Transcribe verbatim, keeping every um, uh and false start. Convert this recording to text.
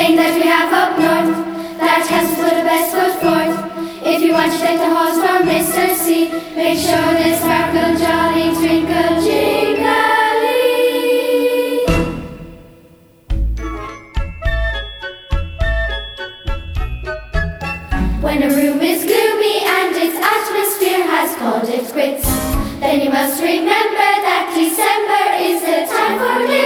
saying that we have up north, that has to put the best foot forth. If you want to take the halls from Mister C, make sure they sparkle, jolly, twinkle, jingly. When a room is gloomy and its atmosphere has called it quits, then you must remember that December is the time for